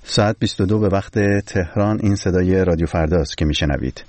ساعت 22 به وقت تهران. این صدای رادیو فرداست که میشنوید.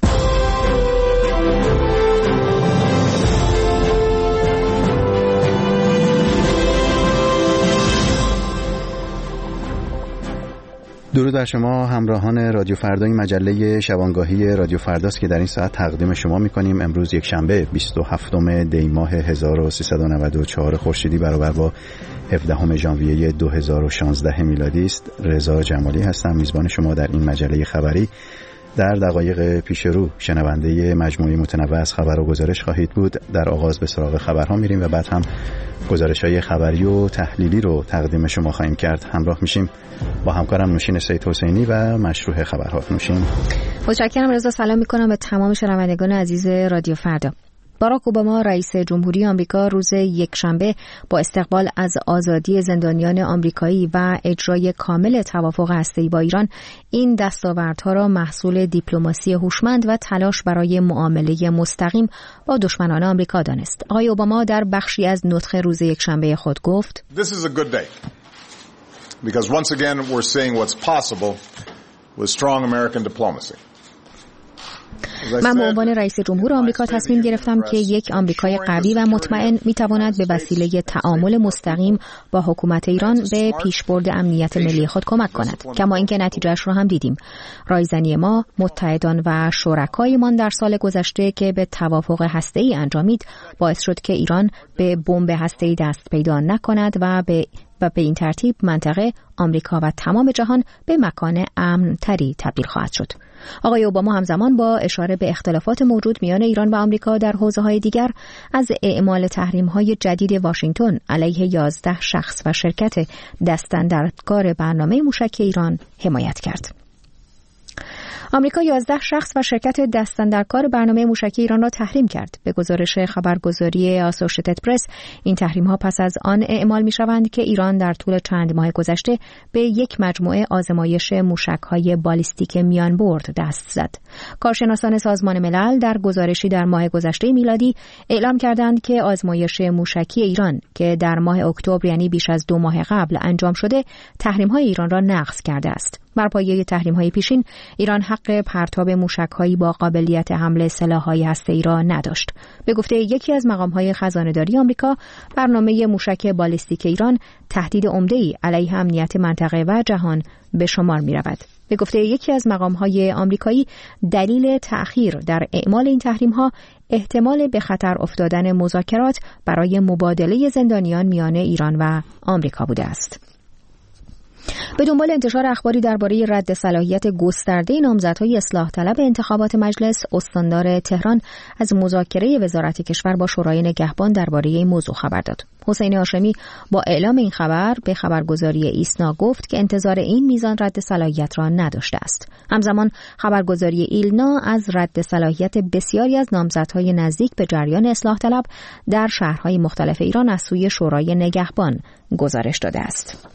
درود بر شما همراهان رادیو فردا. این مجله شبانگاهی رادیو فرداست که در این ساعت تقدیم شما می‌کنیم. امروز یک شنبه 27 دی ماه 1394 خورشیدی برابر با 17 ژانویه 2016 میلادی است. رضا جمالی هستم، میزبان شما در این مجله خبری. در دقایق پیش رو شنونده مجموعه متنوع از خبر و گزارش خواهید بود. در آغاز به سراغ خبرها میریم و بعد هم گزارش‌های خبری و تحلیلی رو تقدیم شما خواهیم کرد. همراه میشیم با همکارم نوشین سید حسینی و مشروع خبرها. نوشین. متشکرم رضا. سلام میکنم به تمام شنوندگان عزیز رادیو فردا. باراک اوباما رئیس جمهوری آمریکا روز یکشنبه با استقبال از آزادی زندانیان آمریکایی و اجرای کامل توافق هسته‌ای با ایران این دستاوردها را محصول دیپلماسی هوشمند و تلاش برای معامله مستقیم با دشمنان آمریکا دانست. آقای اوباما در بخشی از نطق روز یکشنبه خود گفت: This is a good day because once again we're seeing what's possible with strong American diplomacy. من به عنوان رئیس جمهور آمریکا تصمیم گرفتم که یک آمریکای قوی و مطمئن میتواند به وسیله تعامل مستقیم با حکومت ایران به پیشبرد امنیت ملی خود کمک کند. کما اینکه نتیجهش رو هم دیدیم. رایزنی ما، متحدان و شرکایمان در سال گذشته که به توافق هسته‌ای انجامید باعث شد که ایران به بمب هسته‌ای دست پیدا نکند و به این ترتیب منطقه، آمریکا و تمام جهان به مکان امن‌تری تبدیل خواهد شد. آقای اوباما همزمان با اشاره به اختلافات موجود میان ایران و آمریکا در حوزه‌های دیگر از اعمال تحریم‌های جدید واشنگتن علیه 11 شخص و شرکت دستاندرکار برنامه موشک ایران حمایت کرد. آمریکا 11 شخص و شرکت دستاندرکار برنامه موشکی ایران را تحریم کرد. به گزارش خبرگزاری آسوشیتد پرس، این تحریم‌ها پس از آن اعمال می‌شوند که ایران در طول چند ماه گذشته به یک مجموعه آزمایش موشک‌های بالیستیک میان برد دست زد. کارشناسان سازمان ملل در گزارشی در ماه گذشته میلادی اعلام کردند که آزمایش موشکی ایران که در ماه اکتبر یعنی بیش از 2 ماه قبل انجام شده، تحریم‌های ایران را نقض کرده است. بر پایه تحریم‌های پیشین، ایران حق پرتاب موشک‌هایی با قابلیت حمل سلاح‌های هسته‌ای را نداشت. به گفته یکی از مقام‌های خزانه‌داری آمریکا، برنامه موشک بالیستیک ایران تهدید عمده‌ای علیه امنیت منطقه و جهان به شمار می‌رود. به گفته یکی از مقام‌های آمریکایی، دلیل تأخیر در اعمال این تحریم‌ها احتمال به خطر افتادن مذاکرات برای مبادله زندانیان میان ایران و آمریکا بوده است. به دنبال انتشار اخباری درباره رد صلاحیت گسترده نامزدهای اصلاح طلب انتخابات مجلس، استاندار تهران از مذاکره وزارت کشور با شورای نگهبان درباره این موضوع خبر داد. حسین هاشمی با اعلام این خبر به خبرگزاری ایسنا گفت که انتظار این میزان رد صلاحیت را نداشته است. همزمان خبرگزاری ایلنا از رد صلاحیت بسیاری از نامزدهای نزدیک به جریان اصلاح طلب در شهرهای مختلف ایران از سوی شورای نگهبان گزارش داده است.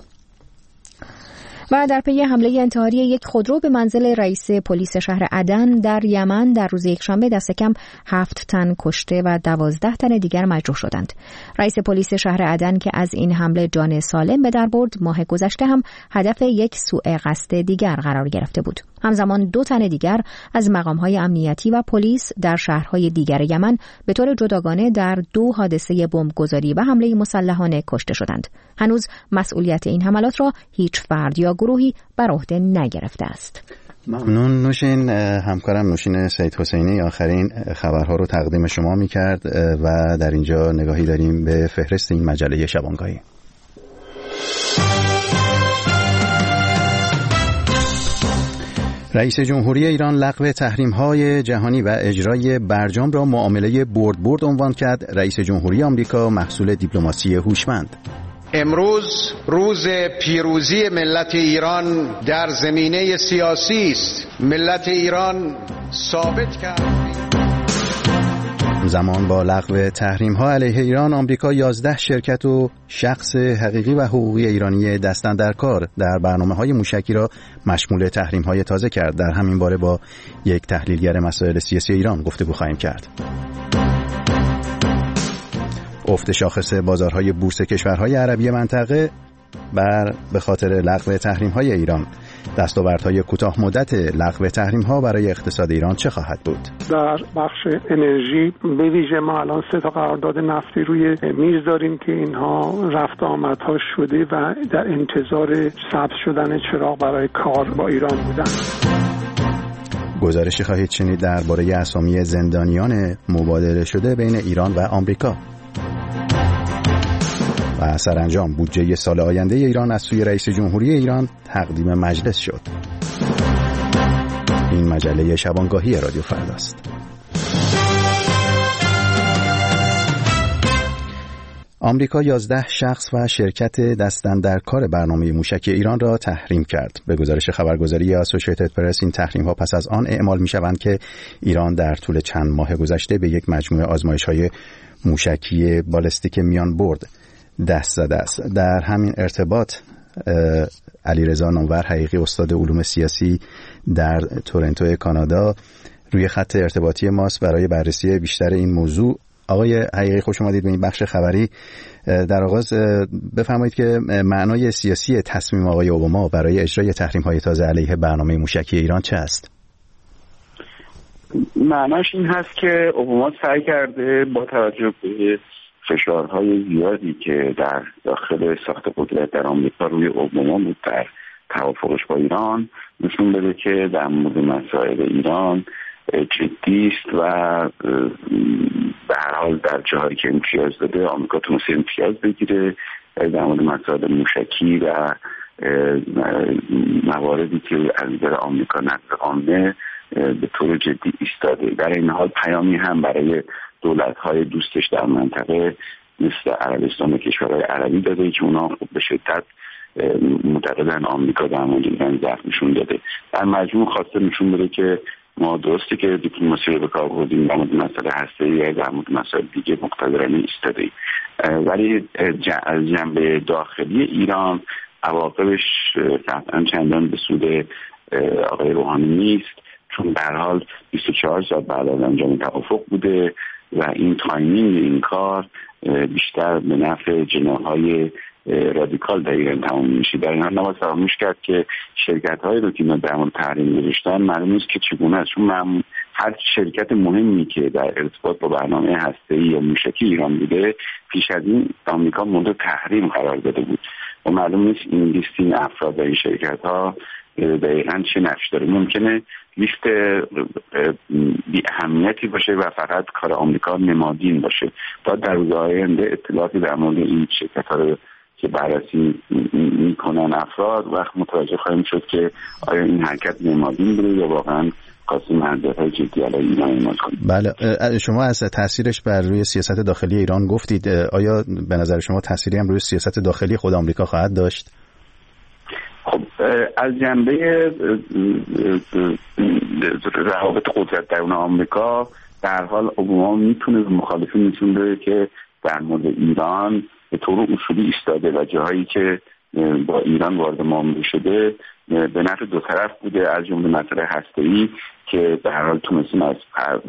و در پی حمله انتحاری یک خودرو به منزل رئیس پلیس شهر عدن در یمن در روز یکشنبه دست کم 7 تن کشته و 12 تن دیگر مجروح شدند. رئیس پلیس شهر عدن که از این حمله جان سالم به در برد، ماه گذشته هم هدف یک سوء قصد دیگر قرار گرفته بود. همزمان 2 تن دیگر از مقام‌های امنیتی و پلیس در شهرهای دیگر یمن به طور جداگانه در 2 حادثه بمبگذاری و حمله مسلحانه کشته شدند. هنوز مسئولیت این حملات را هیچ فرد یا گروهی بر عهده نگرفته است. ممنون نوشین. همکارم نوشین سید حسینی آخرین خبرها رو تقدیم شما می‌کرد و در اینجا نگاهی داریم به فهرست این مجله شبانگاهی. رئیس جمهوری ایران لغو تحریم‌های جهانی و اجرای برجام را معامله برد عنوان کرد. رئیس جمهوری آمریکا محصول دیپلماسی هوشمند. امروز روز پیروزی ملت ایران در زمینه سیاسی است. ملت ایران ثابت کرد. زمان با لغو تحریم‌ها علیه ایران، آمریکا 11 شرکت و شخص حقیقی و حقوقی ایرانی دستاندرکار در برنامه‌های موشکی را مشمول تحریم‌های تازه کرد. در همین باره با یک تحلیلگر مسائل سیاسی ایران گفتگو خواهیم کرد. افت شاخص بازارهای بورس کشورهای عربی منطقه به خاطر لغو تحریم‌های ایران، دستاوردهای کوتاه مدت لغو تحریم‌ها برای اقتصاد ایران چه خواهد بود؟ در بخش انرژی به ویژه ما الان 3 تا قرارداد نفتی روی میز داریم که اینها رفت آمدها شده و در انتظار ثبت شدن چراغ برای کار با ایران بودن. گزارشی خواهید شنید درباره اسامی زندانیان مبادله شده بین ایران و آمریکا. و سرانجام بودجه سال آینده ایران از سوی رئیس جمهوری ایران تقدیم مجلس شد. این مجله شبانگاهی رادیو فرداست. آمریکا 11 شخص و شرکت دست‌اندرکار برنامه موشکی ایران را تحریم کرد. به گزارش خبرگزاری اسوسییتد پرس این تحریم‌ها پس از آن اعمال می‌شوند که ایران در طول چند ماه گذشته به یک مجموعه آزمایش‌های موشکی بالستیک میان برد دست زده است. در همین ارتباط علیرضا نامور حقیقی، استاد علوم سیاسی در تورنتو کانادا، روی خط ارتباطی ماست برای بررسی بیشتر این موضوع. آقای حقیقی خوش اومدید به این بخش خبری. در آغاز بفرمایید که معنای سیاسی تصمیم آقای اوباما برای اجرای تحریم‌های تازه علیه برنامه موشکی ایران چه است؟ معناش این هست که اوباما سعی کرده با توجه به فشارهای زیادی که در داخل ساخت قدرت در آمریکا روی اوباما بود در توافقش با ایران، نشون بده که در مورد مسائل ایران جدی است و به هر حال در جاهایی که امتیاز داده آمریکا تونسته امتیاز بگیره. در مورد مسائل موشکی و مواردی که از نظر آمریکا نقض قانونه به طور جدی ایستاده. در این حال پیامی هم برای دولت‌های دوستش در منطقه مثل عربستان و کشورهای عربی داده که اونا به شدت معتقدن آمریکا در مورد ایران ضعف نشون داده. در مجموع خواسته نشون بده که ما درسته که دیپلماسی رو به کار بردیم در مورد مسائل هسته‌ای، در مورد مسائل دیگه مقتدرانه ایستادیم، ولی از جنبه داخلی ایران عواقبش قطعا چندان به سود آقای روحانی نیست، چون به هر حال 24 ساعت بعد از انجام توافق بوده و این تایمینگ این کار بیشتر به نفع جناح‌های رادیکال در ایران تمام میشه. در این حال نباید فراموش کرد که شرکت‌هایی رو که در مورد تحریم گذاشتن معلوم نیست که چگونه است، چون هر شرکت مهمی که در ارتباط با برنامه هسته‌ای یا موشکی ایران بوده پیش از این آمریکا مورد تحریم قرار داده بود و معلوم نیست این لیست افراد در این شرکت‌ها دقیقاً چه نقش داره. ممکنه لیست بی اهمیتی باشه و فقط کار آمریکا نمادین باشه. باید در روز آینده اطلاعاتی در مورد این شرکت‌ها رو که بررسی میکنن افراد وقت متوجه خواهیم شد که آیا این حرکت نمادین بوده یا واقعا قاسم منظرهای جدی علیه ایران اعمال کنید. بله، شما از تاثیرش بر روی سیاست داخلی ایران گفتید. آیا به نظر شما تأثیری هم روی سیاست داخلی خود آمریکا خواهد داشت؟ خب از جنبه روابط قدرت درون آمریکا در حال اوباما میتونه به مخالفین نشون بده که در مورد ایران به طور اصولی ایستاده و جاهایی که با ایران وارد معامله شده به نفع دو طرف بوده، از جمله مسئله هسته‌ای که به هر حال تونستیم از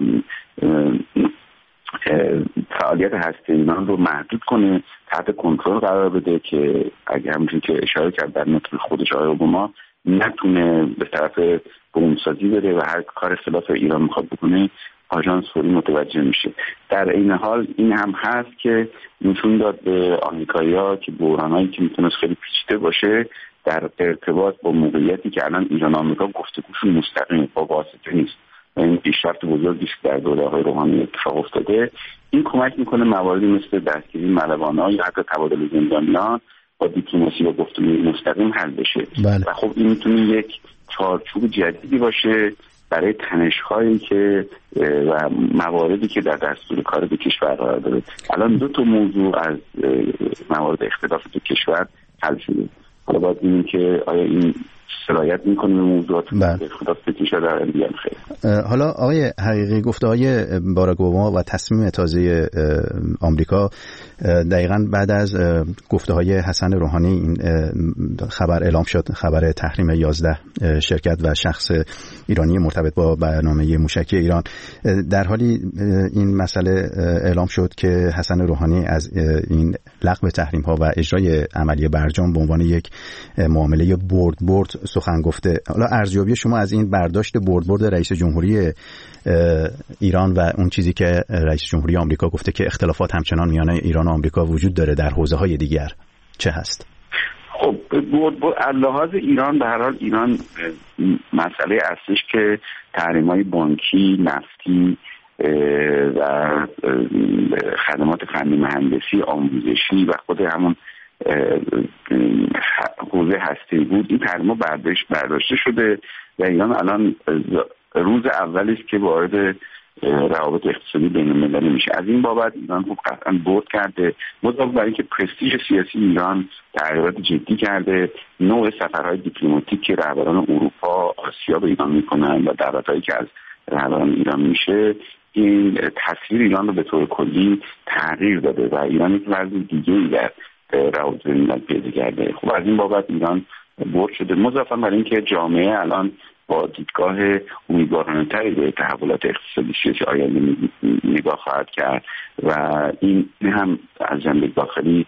فعالیت هسته ایران رو محدود کنه، تحت کنترل قرار بده که اگه همونجوری که اشاره کرد در نطق خودش آقای اوباما نتونه به طرف بمبسازی بره و هر کار خلاف ایران میخواد بکنه آژانس فوری متوجه میشه. در این حال این هم هست که نشون داد به آمریکایی‌ها که بحرانایی که میتونه خیلی پیچیده باشه در ارتباط با موقعیتی که الان ایران و آمریکا گفتگوشون مستقیم با واسطه نیست و این پیشرفت بزرگی است در دوره آقای روحانی اتفاق افتاده. این کمک میکنه مواردی مثل دستگیری ملوان‌ها یا حتی تبادل زندانیان با دیپلماسی و گفتگوی مستقیم حل بشه. بله. و خب این میتونه یک چارچوب جدیدی باشه برای تنش‌هایی که و مواردی که در دستور کار دو کشور قرار داره. الان 2 موضوع از موارد اختلاف دو کشور حل شده. حالا باید ببینیم که آیا این سرایت میکنه به موضوعات خدا فکرشا در انبیان خیلی. حالا آقای حقیقی، گفته‌های باراک اوباما و تصمیم تازه آمریکا دقیقاً بعد از گفته‌های حسن روحانی این خبر اعلام شد، خبر تحریم 11 شرکت و شخص ایرانی مرتبط با برنامه موشکی ایران. در حالی این مسئله اعلام شد که حسن روحانی از این لغو تحریم‌ها و اجرای عملی برجام به عنوان یک معامله برد سخن گفته. حالا ارزیابی شما از این برداشت برد رئیس جمهوری ایران و اون چیزی که رئیس جمهوری آمریکا گفته که اختلافات همچنان میان ایران و آمریکا وجود داره در حوزه‌های دیگر چه هست؟ خب برد لحاظ ایران، به هر حال ایران مسئله اصلیش که تحریم‌های بانکی، نفتی و خدمات فنی مهندسی، آموزشی و خود همون حوزه هسته‌ای بود، این تحریم‌ها برداشته شده و ایران الان روز اولی است که وارد روابط اقتصادی بین‌المللی میشه. از این بابت ایران خوب قطعا برد کرده، مضافه بر اینکه پرستیژ سیاسی ایران تغییرات جدی کرده، نوع سفرهای دیپلماتیک که رهبران اروپا، آسیا به ایران میکنن و دعوت‌هایی که از رهبران ایران میشه، این تصویر ایران رو به طور کلی تغییر داده و ایران یک وضع دیگه‌ای در روابط بین‌المللی پیدا کرده. خب از این بابت ایران برد شده، مضافه بر اینکه جامعه الان با دیدگاه امیدوارانه‌تری به تحولات اقتصادی سیاسی آینده نگاه خواهد کرد و این هم از جنبه داخلی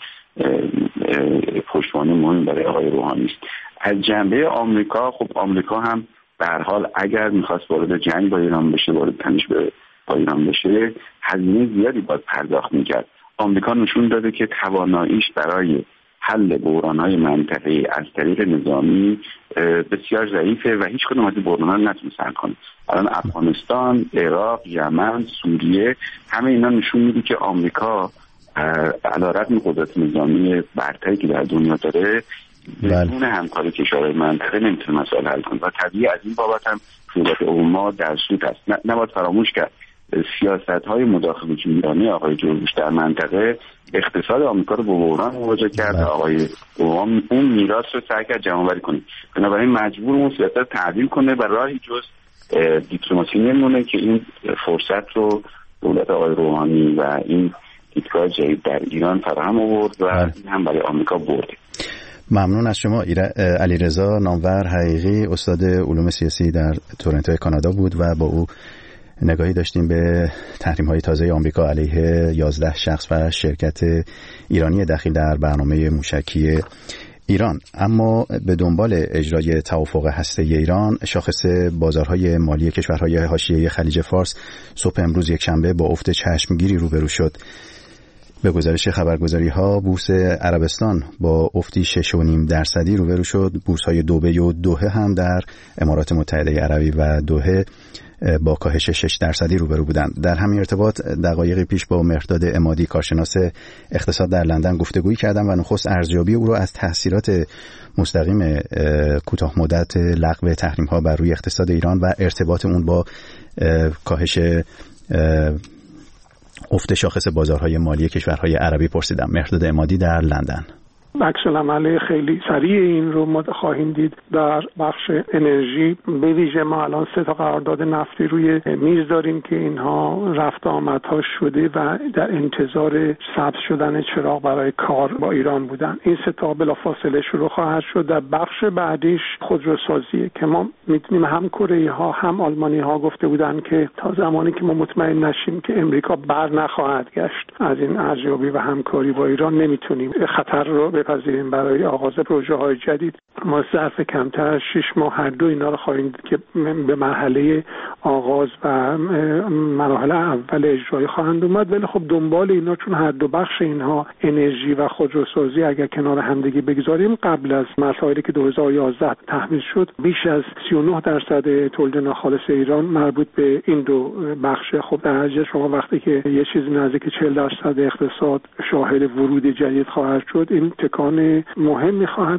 پشتوانه مهم برای آقای روحانی است. از جنبه آمریکا، خب آمریکا هم به هر حال اگر می‌خواست وارد جنگ با ایران بشه، وارد تنش با ایران بشه، هزینه زیادی باید پرداخت می‌کرد. آمریکا نشون داده که تواناییش برای حل بحران‌های منطقه‌ای از طریق نظامی بسیار ضعیفه و هیچ کدوم از این بحران‌ها نتونه حل کنه. الان افغانستان، عراق، یمن، سوریه، همه اینا نشون میده که آمریکا علی‌رغم قدرت نظامی برتری که در دنیا داره، بدون همکاری کشورهای منطقه نمیتونه مسائل حل کنه و طبیعی از این بابت هم دولت اوباما در سود است. نباید فراموش کرد سیاست‌های مداخله‌جویی ایرانی آقای جورج بوش در منطقه اقتصاد آمریکا رو به بحران مواجه کرد. آقای اوباما اون میراث رو سعی کرد جمع‌آوری کنه، بنابراین مجبور اون سیاست رو تعدیل کنه و راهی جز دیپلماسی نمیمونه که این فرصت رو دولت آقای روحانی و این دیدگاه جدید در ایران فراهم آورد و این هم برای آمریکا برده. ممنون از شما. علیرضا نامور حقیقی، استاد علوم سیاسی در تورنتو کانادا بود و با او نگاهی داشتیم به تحریم‌های تازه آمریکا علیه 11 شخص و شرکت ایرانی دخیل در برنامه موشکی ایران. اما به دنبال اجرای توافق هسته‌ای ایران، شاخص بازارهای مالی کشورهای حاشیه خلیج فارس صبح امروز یکشنبه با افت چشمگیری روبرو شد. به گزارش خبرگزاری‌ها، بورس عربستان با افتی 6.5% روبرو شد. بورس‌های دبی و دوحه هم در امارات متحده عربی و دوحه با کاهش 6% روبرو بودند. در همین ارتباط دقایقی پیش با مهرداد عمادی، کارشناس اقتصاد در لندن، گفتگویی کردم و نخست ارزیابی او را از تاثیرات مستقیم کوتاه مدت لغو تحریم‌ها بر روی اقتصاد ایران و ارتباط اون با کاهش افت شاخص بازارهای مالی کشورهای عربی پرسیدم. مهرداد عمادی در لندن. عکس‌العمل خیلی سریع این رو ما خواهیم دید در بخش انرژی. به ویژه ما الان 3 تا قرارداد نفتی روی میز داریم که اینها رفت آمدها شده و در انتظار سبز شدن چراغ برای کار با ایران بودن. این 3 تا بلافاصله شروع خواهد شد. در بخش بعدیش خودروسازیه که ما میتونیم هم کره‌ای‌ها هم آلمانی‌ها گفته بودن که تا زمانی که ما مطمئن نشیم که امریکا بر نخواهد گشت از این ارزیابی و همکاری با ایران، نمیتونیم خطر رو بپذیریم برای آغاز پروژه‌های جدید. ما ظرف کمتر از 6 ماه هر دو اینا رو خواهیم دید که به مرحله آغاز و مراحل اول اجرایی خواهند اومد، ولی خب دنبال اینا، چون هر دو بخش اینها انرژی و خودروسازی اگر کنار همدیگه بگذاریم، قبل از مسائلی که 2011 تحمیل شد بیش از 39% تولید ناخالص ایران مربوط به این دو بخش. خب در نتیجه شما وقتی که یه چیزی نزدیک 40% اقتصاد شاهد ورود جدید خواهد شد، این تکان مهمی خواهد داد.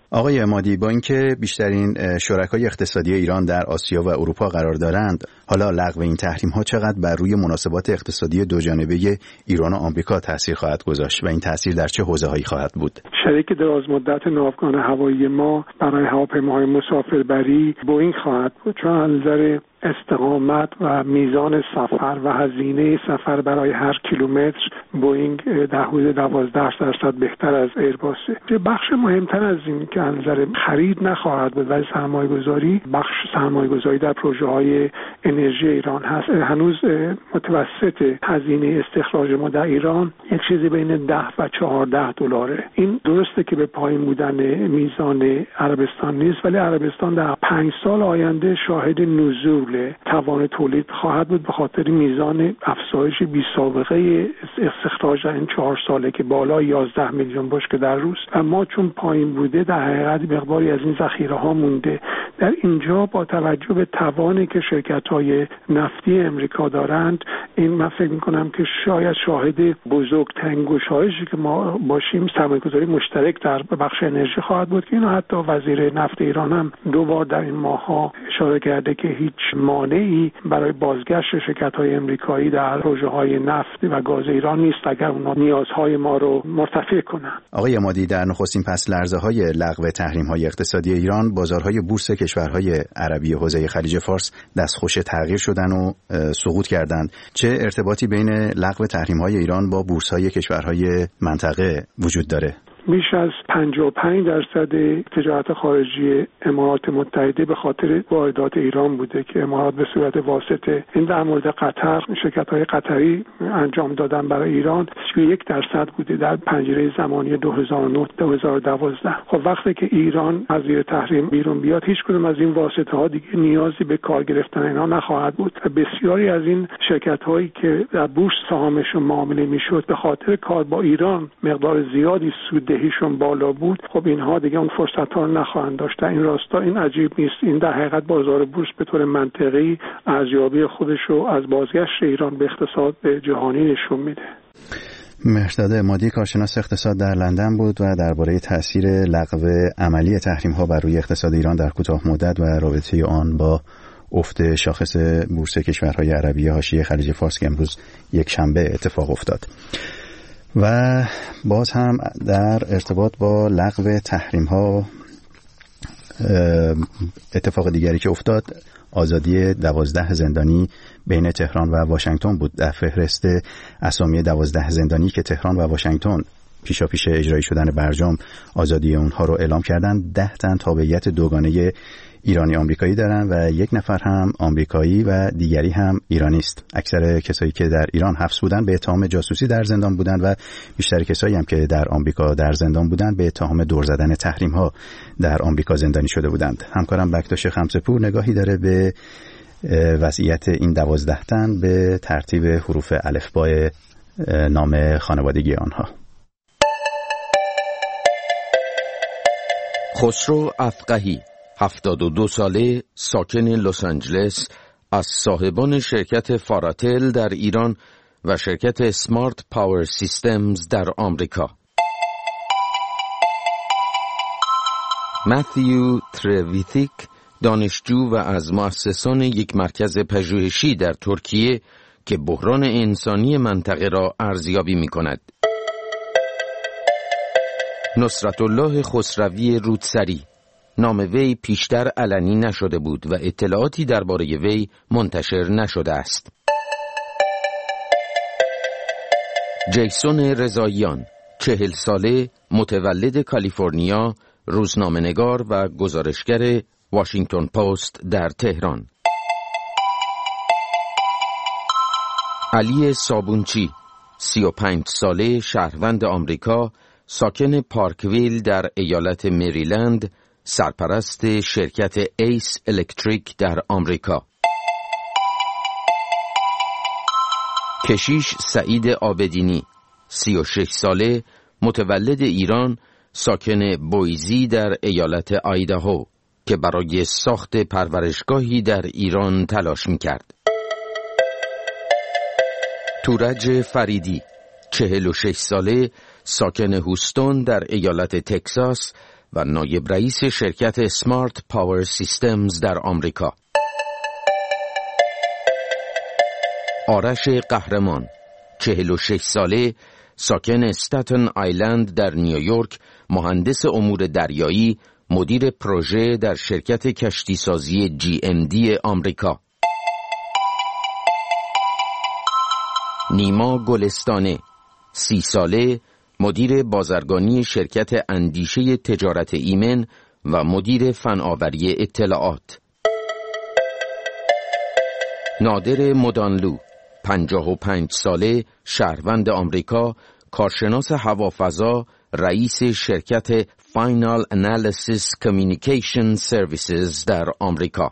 آقای عمادی، با اینکه بیشترین شرکای اقتصادی ایران در آسیا و اروپا قرار دارند، حالا لغو این تحریم‌ها چقدر بر روی مناسبات اقتصادی دوجانبه ایران و آمریکا تاثیر خواهد گذاشت و این تاثیر در چه حوزه‌هایی خواهد بود؟ شریک درازمدت ناوگان هوایی ما برای هواپیماهای مسافربری بوئینگ خواهد بود، چون از نظر استقامت و میزان سفر و هزینه سفر برای هر کیلومتر بوئینگ در حدود 12% بهتر از ایرباسه. بخش مهمتر از این که از نظر خرید نخواهد بود ولی سرمایه‌گذاری، بخش سرمایه‌گذاری در پروژه‌های انرژی ایران هست. هنوز متوسط هزینه استخراج ما در ایران یک چیزی بین 10 و 14 دلاره. این درسته که به پایین بودن میزان عربستان نیست، ولی عربستان در 5 سال آینده شاهد نزول توان تولید خواهد بود به خاطر میزان افزایش بی سابقه استخراج در این 4 ساله که بالای 11 میلیون بشکه در روز. اما چون پایین بوده در حقیقت مقداری از این ذخیره ها مونده. در اینجا با توجه به توانی که شرکت‌های نفتی امریکا دارند، این من فکر می‌کنم که شاید شاهد بزرگترین گشایشی که ما باشیم سرمایه‌گذاری مشترک در بخش انرژی خواهد بود که اینو حتی وزیر نفت ایران هم 2 بار در این ماه‌ها اشاره کرده که هیچ مانعی برای بازگشت شرکت‌های امریکایی در پروژه‌های نفت و گاز ایران نیست اگر اونها نیازهای ما رو مرتفع کنند. آقای عمادی، در نخستین پس لرزه‌های لغو تحریم‌های اقتصادی ایران، بازارهای بورس کشورهای عربی حوزه خلیج فارس دستخوش تغییر شدن و سقوط کردند. چه ارتباطی بین لغو تحریم‌های ایران با بورس‌های کشورهای منطقه وجود داره؟ بیش از 55% تجارت خارجی امارات متحده به خاطر واردات ایران بوده که امارات به صورت واسطه این در مورد قطر شرکت‌های قطری انجام دادن برای ایران 31% بوده در پنجره زمانی 2009-2012. خب وقتی که ایران از زیر تحریم بیرون بیاد هیچ کدوم از این واسطه‌ها دیگه نیازی به کار گرفتن اینا نخواهد بود و بسیاری از این شرکت‌هایی که در بورس سهامشون معامله میشد به خاطر کار با ایران مقدار زیادی سود هیشون بالا بود. خب اینها دیگه اون فرصت ها رو نخواهند داشت. این راستا این عجیب نیست. این در حقیقت بازار بورس به طور منطقی ارزیابی خودش رو از بازگشت ایران به اقتصاد به جهانی نشون میده. مهرداد عمادی، کارشناس اقتصاد در لندن بود و درباره تاثیر لغو عملی تحریم ها بر روی اقتصاد ایران در کوتاه مدت و رابطه آن با افت شاخص بورس کشورهای عربی حاشیه خلیج فارس که امروز یک شنبه اتفاق افتاد. و باز هم در ارتباط با لغو تحریم ها اتفاق دیگری که افتاد آزادی 12 زندانی بین تهران و واشنگتن بود. در فهرست اسامی 12 زندانی که تهران و واشنگتن پیشاپیش اجرایی شدن برجام آزادی اونها رو اعلام کردن، 10 تن تابعیت دوگانه ایرانی آمریکایی دارن و 1 نفر هم آمریکایی و دیگری هم ایرانی است. اکثر کسایی که در ایران حبس بودن به اتهام جاسوسی در زندان بودن و بیشتر کسایی هم که در آمریکا در زندان بودن به اتهام دور زدن تحریم ها در آمریکا زندانی شده بودند. همکارم بکتاش خمسه‌پور نگاهی داره به وضعیت این 12 تن به ترتیب حروف الفبای نام خانوادگی آنها. خسرو افقهی 72 ساله، ساکن لس آنجلس، از صاحبان شرکت فاراتل در ایران و شرکت اسمارت پاور سیستمز در آمریکا. متیو ترویتیک، دانشجو و از مؤسسان یک مرکز پژوهشی در ترکیه که بحران انسانی منطقه را ارزیابی می کند. نصرت الله خسروی رودسری، نام وی پیشتر علنی نشده بود و اطلاعاتی درباره وی منتشر نشده است. جیسون رضاییان، 40 ساله، متولد کالیفرنیا، روزنامه‌نگار و گزارشگر واشنگتن پست در تهران. علی صابونچی، 35 ساله، شهروند آمریکا، ساکن پارکویل در ایالت مریلند، سرپرست شرکت ایس الکتریک در آمریکا. کشیش سعید آبدینی، 36 ساله، متولد ایران، ساکن بویزی در ایالت آیداهو که برای ساخت پرورشگاهی در ایران تلاش می‌کرد. تورج فریدی، 46 ساله، ساکن هوستون در ایالت تکساس و نایب رئیس شرکت سمارت پاور سیستمز در آمریکا. آرش قهرمان 46 ساله، ساکن استاتن آیلند در نیویورک، مهندس امور دریایی، مدیر پروژه در شرکت کشتیسازی GMD آمریکا. نیما گلستانه 30 ساله، مدیر بازرگانی شرکت اندیشه تجارت ایمن و مدیر فناوری اطلاعات. نادر مدانلو 55 ساله، شهروند آمریکا، کارشناس هوافضا، رئیس شرکت فاینال انالیسیس کامیونیکیشن سرویسز در آمریکا.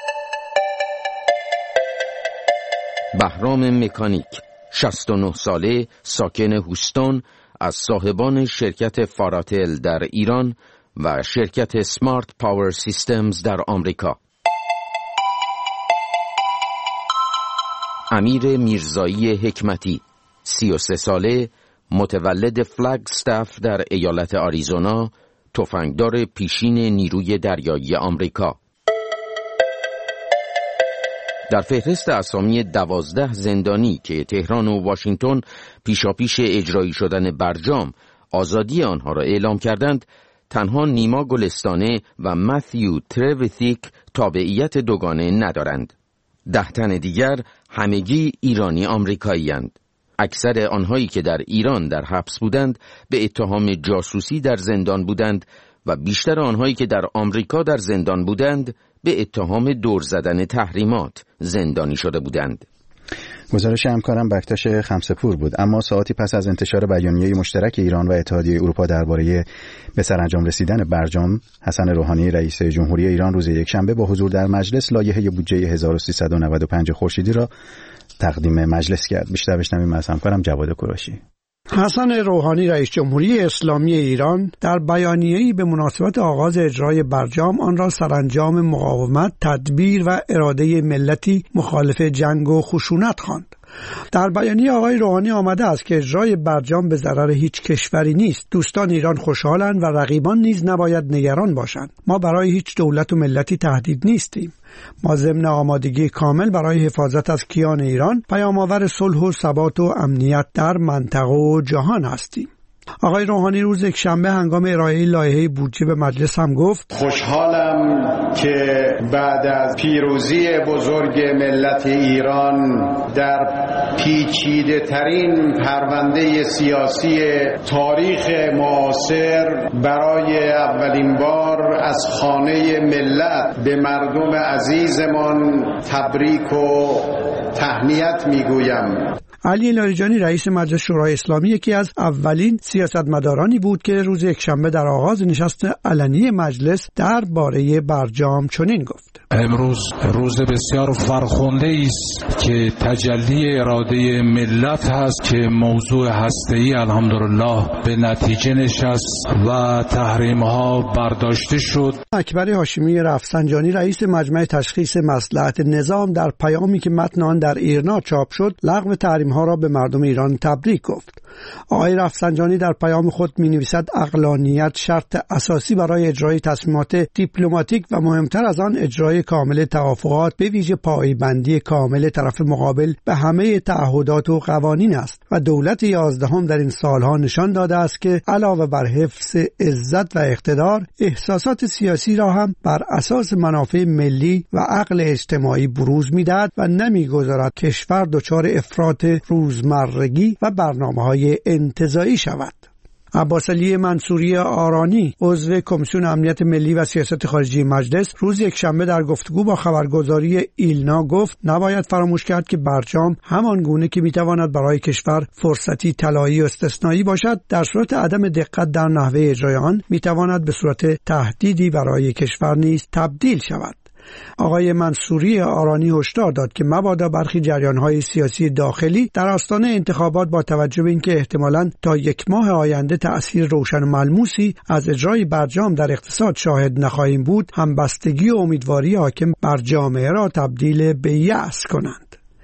بهرام مکانیک 69 ساله، ساکن هوستون، از صاحبان شرکت فاراتل در ایران و شرکت سمارت پاور سیستمز در آمریکا. امیر میرزایی حکمتی 33 ساله، متولد فلگستاف در ایالت آریزونا، تفنگدار پیشین نیروی دریایی آمریکا. در فهرست اسامی 12 زندانی که تهران و واشنگتن پیشاپیش اجرایی شدن برجام آزادی آنها را اعلام کردند، تنها نیما گلستانه و متیو ترویتیک تابعیت دوگانه ندارند. 10 تن دیگر همگی ایرانی آمریکایی اند. اکثر آنهایی که در ایران در حبس بودند به اتهام جاسوسی در زندان بودند و بیشتر آنهایی که در آمریکا در زندان بودند به اتهام دور زدن تحریمات زندانی شده بودند. گزارش همکارم بکتاش خمسه‌پور بود. اما ساعتی پس از انتشار بیانیه مشترک ایران و اتحادیه اروپا درباره به سرانجام رسیدن برجام، حسن روحانی رئیس جمهوری ایران روز یکشنبه با حضور در مجلس لایحه بودجه 1395 خورشیدی را تقدیم مجلس کرد. بیشتر بشنویم از همکارم جواد کوروشی. حسن روحانی رئیس جمهوری اسلامی ایران در بیانیه‌ای به مناسبت آغاز اجرای برجام آن را سرانجام مقاومت، تدبیر و اراده ملتی مخالف جنگ و خشونت خواند. در بیانیه آقای روحانی آمده است که اجرای برجام به ضرر هیچ کشوری نیست. دوستان ایران خوشحالند و رقیبان نیز نباید نگران باشند. ما برای هیچ دولت و ملتی تهدید نیستیم. ما ضمن آمادگی کامل برای حفاظت از کیان ایران، پیام‌آور صلح و ثبات و امنیت در منطقه و جهان هستیم. آقای روحانی روز یکشنبه هنگام ارائه لایحه بودجه به مجلس هم گفت: خوشحالم که بعد از پیروزی بزرگ ملت ایران در پیچیده ترین پرونده سیاسی تاریخ معاصر برای اولین بار از خانه ملت به مردم عزیزمان تبریک و تهنیت میگویم. علی لاریجانی رئیس مجلس شورای اسلامی یکی از اولین سیاستمدارانی بود که روز یکشنبه در آغاز نشست علنی مجلس درباره برجام چنین گفت: امروز روز بسیار فرخنده است که تجلی اراده ملت هست که موضوع هسته‌ای الحمدلله به نتیجه نشست و تحریم‌ها برداشته شد. اکبر هاشمی رفسنجانی رئیس مجمع تشخیص مصلحت نظام در پیامی که متن آن در ایرنا چاپ شد لغو تحریم‌ها را به مردم ایران تبریک گفت. آقای رفسنجانی در پیام خود می‌نویسد عقلانیت شرط اساسی برای اجرای تصمیمات دیپلماتیک و مهمتر از آن اجرای کامل توافقات به ویژه پایبندی کامل طرف مقابل به همه تعهدات و قوانین است و دولت 11 در این سالها نشان داده است که علاوه بر حفظ عزت و اقتدار، احساسات سیاسی را هم بر اساس منافع ملی و عقل اجتماعی بروز می‌دهد و نمی‌گذارد کشور دچار افراط روزمرگی و برنامه‌های انتزاعی شود. عباس علی منصوری آرانی عضو کمیسیون امنیت ملی و سیاست خارجی مجلس روز یکشنبه در گفتگو با خبرگزاری ایلنا گفت نباید فراموش کرد که برجام همان گونه که میتواند برای کشور فرصتی طلایی و استثنایی باشد، در صورت عدم دقت در نحوه اجرای آن میتواند به صورت تهدیدی برای کشور نیز تبدیل شود. آقای منصوری آرانی هشدار داد که مبادا برخی جریان‌های سیاسی داخلی در آستانه انتخابات با توجه به اینکه احتمالاً تا 1 ماه آینده تأثیر روشن و ملموسی از اجرای برجام در اقتصاد شاهد نخواهیم بود، همبستگی و امیدواری حاکم بر جامعه را تبدیل به یأس کنند.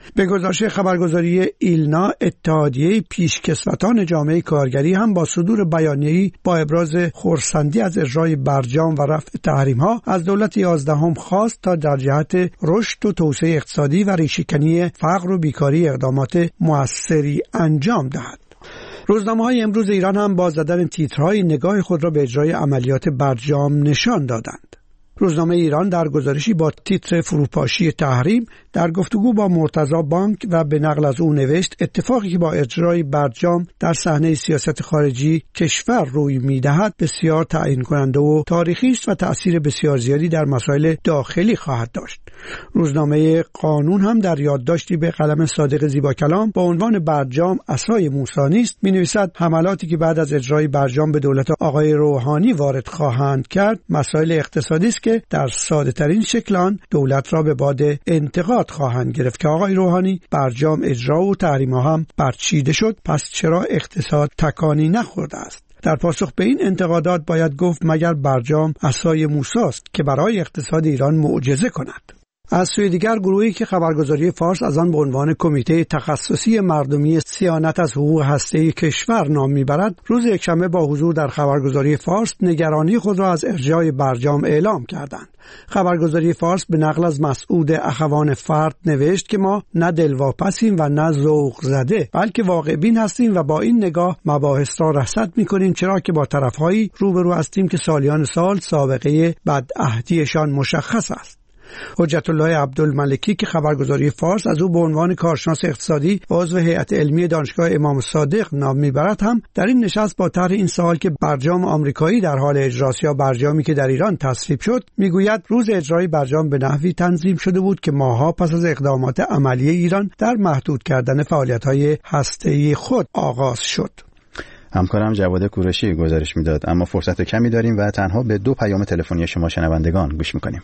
به گزارش خبرگزاری ایلنا، اتحادیه پیشکسوتان جامعه کارگری هم با صدور بیانیه‌ای با ابراز خرسندی از اجرای برجام و رفع تحریم‌ها از دولت 11 خواست تا در جهت رشد و توسعه اقتصادی و ریشه‌کنی فقر و بیکاری اقدامات مؤثری انجام دهد. روزنامه‌های امروز ایران هم با زدن تیترهای نگاه خود را به اجرای عملیات برجام نشان دادند. روزنامه ایران در گزارشی با تیتر فروپاشی تحریم در گفتگو با مرتضی بانک و به نقل از او نوشت اتفاقی که با اجرای برجام در صحنه سیاست خارجی کشور روی می‌دهد بسیار تعیین کننده و تاریخی است و تأثیر بسیار زیادی در مسائل داخلی خواهد داشت. روزنامه قانون هم در یادداشتی به قلم صادق زیباکلام با عنوان برجام عصای موسی نیست می‌نویسد حملاتی که بعد از اجرای برجام به دولت آقای روحانی وارد خواهند کرد مسائل اقتصادی است که در ساده ترین شکل آن دولت را به باد انتقاد خواهند گرفت که آقای روحانی برجام اجرا و تحریم‌ها هم برچیده شد، پس چرا اقتصاد تکانی نخورده است؟ در پاسخ به این انتقادات باید گفت مگر برجام عصای موسی است که برای اقتصاد ایران معجزه کند؟ از سوی دیگر گروهی که خبرگزاری فارس از آن به عنوان کمیته تخصصی مردمی صیانت از حقوق هسته‌ای کشور نام میبرد، روز یکشنبه با حضور در خبرگزاری فارس نگرانی خود را از ارجاع برجام اعلام کردند. خبرگزاری فارس به نقل از مسعود اخوان فرد نوشت که ما نه دلواپسیم و نه ذوق زده، بلکه واقع بین هستیم و با این نگاه مباحث را رصد می‌کنیم، چرا که با طرف‌هایی روبرو هستیم که سالیان سال سابقه بدعهدیشان مشخص است. حجت الله عبدالملکی که خبرگزاری فارس از او به عنوان کارشناس اقتصادی و عضو هیئت علمی دانشگاه امام صادق نام میبرد هم در این نشست با طرح این سوال که برجام آمریکایی در حال اجراست یا برجامی که در ایران تصویب شد، میگوید روز اجرای برجام به نحوی تنظیم شده بود که ماه‌ها پس از اقدامات عملی ایران در محدود کردن فعالیت‌های هسته‌ای خود آغاز شد. همکارم جواد کوروشی گزارش میداد، اما فرصت کمی داریم و تنها به 2 پیام تلفنی شما شنوندگان گوش میکنیم.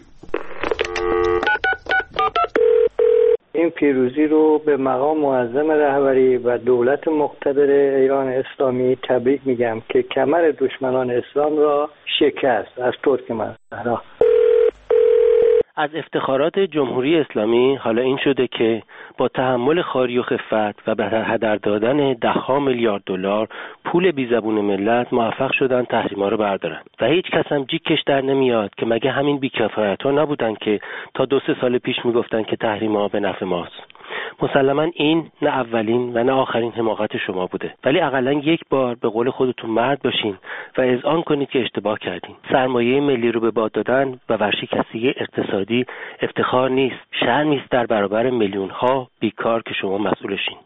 این پیروزی رو به مقام معظم رهبری و دولت مقتدر ایران اسلامی تبریک میگم که کمر دشمنان اسلام را شکست. از ترکمنستان. از افتخارات جمهوری اسلامی حالا این شده که با تحمل خواری و خفت و به هدر دادن ده‌ها میلیارد دلار پول بیزبون ملت موفق شدن تحریم‌ها رو بردارن و هیچ کس هم جیکش در نمیاد که مگه همین بی‌کفایت‌ها نبودن که تا 2-3 سال پیش میگفتن که تحریم‌ها به نفع ماست. مسلماً این نه اولین و نه آخرین حماقت شما بوده، ولی حداقل یک بار به قول خودتون مرد باشین و اذعان کنید که اشتباه کردین. سرمایه ملی رو به باد دادن و ورشکستگی اقتصادی افتخار نیست، شرمی است در برابر میلیون‌ها بیکار که شما مسئولشین.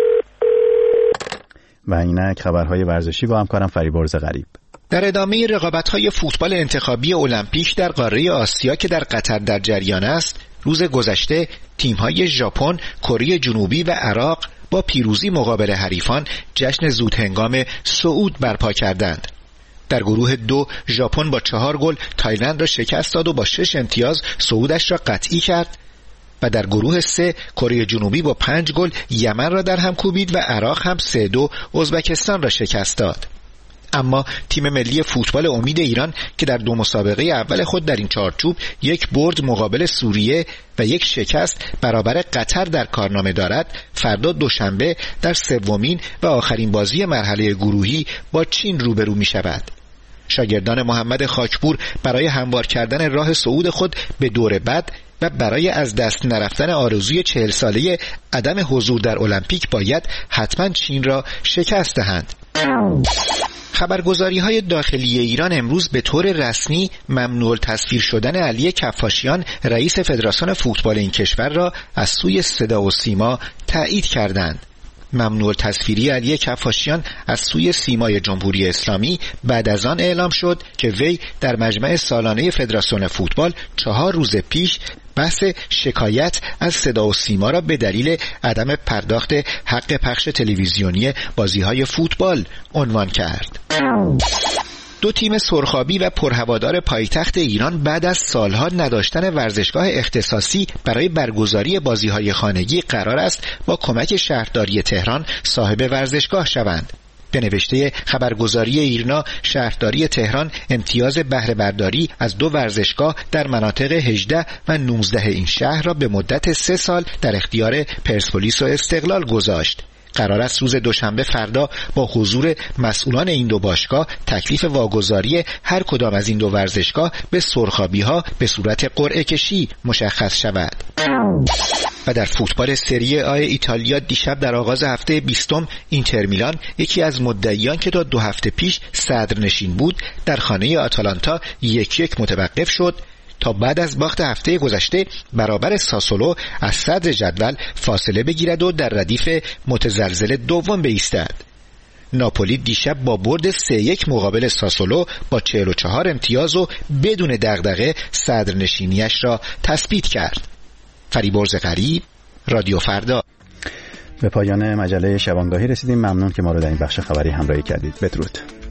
و اینک خبرهای ورزشی با همکارم فریبرز غریب. در ادامه رقابت‌های فوتبال انتخابی المپیک در قاره آسیا که در قطر در جریان است، روز گذشته تیم‌های ژاپن، کره جنوبی و عراق با پیروزی مقابل حریفان جشن زودهنگام صعود برپا کردند. در گروه 2 ژاپن با 4 گل تایلند را شکست داد و با 6 امتیاز صعودش را قطعی کرد و در گروه 3 کره جنوبی با 5 گل یمن را در هم کوبید و عراق هم 3-2 ازبکستان را شکست داد. اما تیم ملی فوتبال امید ایران که در 2 مسابقه اول خود در این چارچوب 1 برد مقابل سوریه و 1 شکست برابر قطر در کارنامه دارد، فردا دوشنبه در 3مین و آخرین بازی مرحله گروهی با چین روبرو می شود. شاگردان محمد خاکپور برای هموار کردن راه صعود خود به دور بعد و برای از دست نرفتن آرزوی 40 ساله عدم حضور در المپیک باید حتما چین را شکست دهند. خبرگزاری‌های داخلی ایران امروز به طور رسمی ممنوع التصویر شدن علی کفاشیان رئیس فدراسیون فوتبال این کشور را از سوی صدا و سیما تایید کردند. ممنوع التصویری علی کفاشیان از سوی سیمای جمهوری اسلامی بعد از آن اعلام شد که وی در مجمع سالانه فدراسیون فوتبال 4 روز پیش بحث شکایت از صدا و سیما را به دلیل عدم پرداخت حق پخش تلویزیونی بازی‌های فوتبال عنوان کرد. 2 تیم سرخابی و پرهوادار پایتخت ایران بعد از سالها نداشتن ورزشگاه اختصاصی برای برگزاری بازی‌های خانگی قرار است با کمک شهرداری تهران صاحب ورزشگاه شوند. به نوشته خبرگزاری ایرنا، شهرداری تهران امتیاز بهره برداری از 2 ورزشگاه در مناطق 18 و 19 این شهر را به مدت 3 سال در اختیار پرسپولیس و استقلال گذاشت. قرار است روز دوشنبه فردا با حضور مسئولان این 2 باشگاه تکلیف واگذاری هر کدام از این 2 ورزشگاه به سرخابی‌ها به صورت قرعه کشی مشخص شود. و در فوتبال سری آ ایتالیا دیشب در آغاز هفته 20 اینتر میلان، یکی از مدعیان که تا 2 هفته پیش صدرنشین بود، در خانه آتالانتا 1-1 متوقف شد تا بعد از باخت هفته گذشته برابر ساسولو از صدر جدول فاصله بگیرد و در ردیف متزلزل دوم بایستد. ناپولی دیشب با برد 3-1 مقابل ساسولو با 44 امتیاز و بدون دغدغه صدرنشینیش را تثبیت کرد. فریبرز غریب، رادیو فردا. به پایان مجله شبانگاهی رسیدیم. ممنون که ما رو در این بخش خبری همراهی کردید. بدرود.